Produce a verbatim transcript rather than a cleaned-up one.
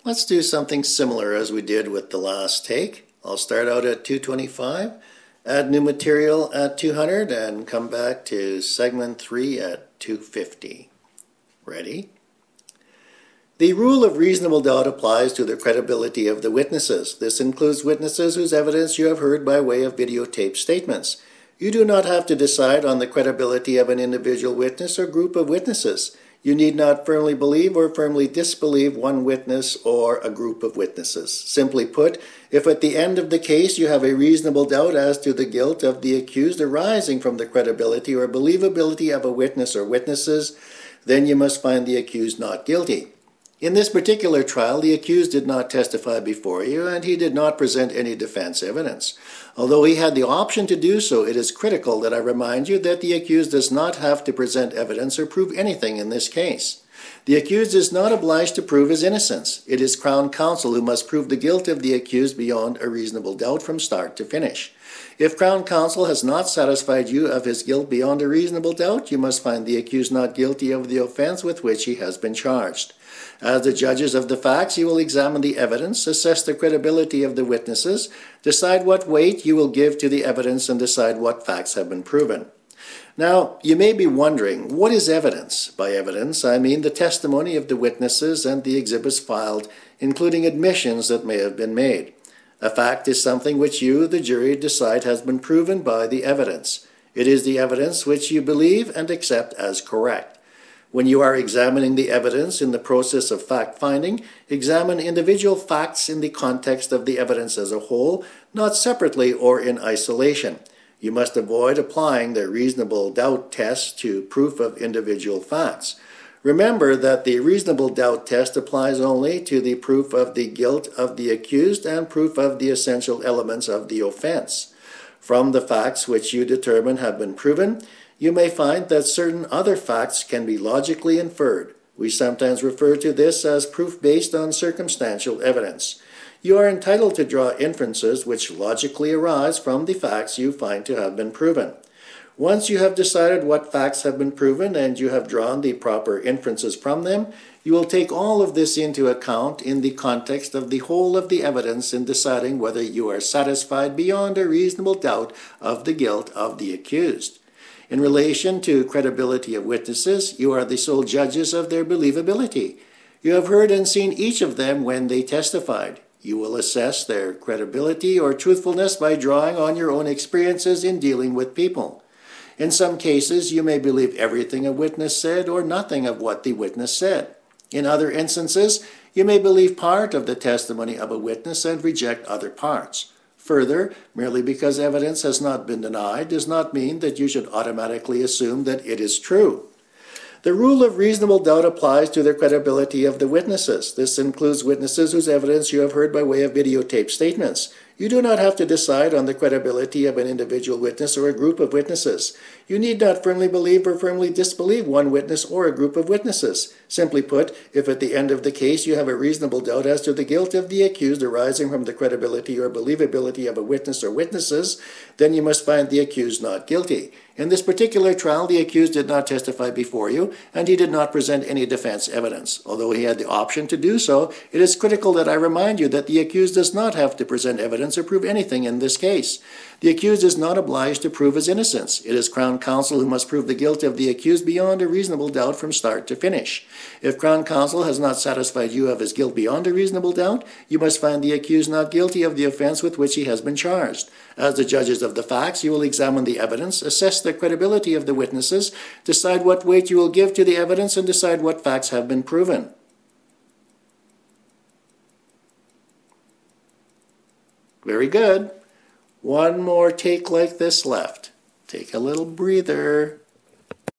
Let's do something similar as we did with the last take. I'll start out at two twenty-five, add new material at two hundred, and come back to segment three at two fifty. Ready? The rule of reasonable doubt applies to the credibility of the witnesses. This includes witnesses whose evidence you have heard by way of videotaped statements. You do not have to decide on the credibility of an individual witness or group of witnesses. You need not firmly believe or firmly disbelieve one witness or a group of witnesses. Simply put, if at the end of the case you have a reasonable doubt as to the guilt of the accused arising from the credibility or believability of a witness or witnesses, then you must find the accused not guilty. In this particular trial, the accused did not testify before you, and he did not present any defense evidence. Although he had the option to do so, it is critical that I remind you that the accused does not have to present evidence or prove anything in this case. The accused is not obliged to prove his innocence. It is Crown Counsel who must prove the guilt of the accused beyond a reasonable doubt from start to finish. If Crown Counsel has not satisfied you of his guilt beyond a reasonable doubt, you must find the accused not guilty of the offense with which he has been charged. As the judges of the facts, you will examine the evidence, assess the credibility of the witnesses, decide what weight you will give to the evidence, and decide what facts have been proven. Now, you may be wondering, what is evidence? By evidence, I mean the testimony of the witnesses and the exhibits filed, including admissions that may have been made. A fact is something which you, the jury, decide has been proven by the evidence. It is the evidence which you believe and accept as correct. When you are examining the evidence in the process of fact-finding, examine individual facts in the context of the evidence as a whole, not separately or in isolation. You must avoid applying the reasonable doubt test to proof of individual facts. Remember that the reasonable doubt test applies only to the proof of the guilt of the accused and proof of the essential elements of the offense. From the facts which you determine have been proven, you may find that certain other facts can be logically inferred. We sometimes refer to this as proof based on circumstantial evidence. You are entitled to draw inferences which logically arise from the facts you find to have been proven. Once you have decided what facts have been proven and you have drawn the proper inferences from them, you will take all of this into account in the context of the whole of the evidence in deciding whether you are satisfied beyond a reasonable doubt of the guilt of the accused. In relation to credibility of witnesses, you are the sole judges of their believability. You have heard and seen each of them when they testified. You will assess their credibility or truthfulness by drawing on your own experiences in dealing with people. In some cases, you may believe everything a witness said or nothing of what the witness said. In other instances, you may believe part of the testimony of a witness and reject other parts. Further, merely because evidence has not been denied does not mean that you should automatically assume that it is true. The rule of reasonable doubt applies to the credibility of the witnesses. This includes witnesses whose evidence you have heard by way of videotaped statements. You do not have to decide on the credibility of an individual witness or a group of witnesses. You need not firmly believe or firmly disbelieve one witness or a group of witnesses. Simply put, if at the end of the case you have a reasonable doubt as to the guilt of the accused arising from the credibility or believability of a witness or witnesses, then you must find the accused not guilty. In this particular trial, the accused did not testify before you, and he did not present any defense evidence. Although he had the option to do so, it is critical that I remind you that the accused does not have to present evidence or prove anything in this case. The accused is not obliged to prove his innocence. It is Crown Counsel who must prove the guilt of the accused beyond a reasonable doubt from start to finish. If Crown Counsel has not satisfied you of his guilt beyond a reasonable doubt, you must find the accused not guilty of the offense with which he has been charged. As the judges of the facts, you will examine the evidence, assess the credibility of the witnesses, decide what weight you will give to the evidence, and decide what facts have been proven. Very good. One more take like this left. Take a little breather.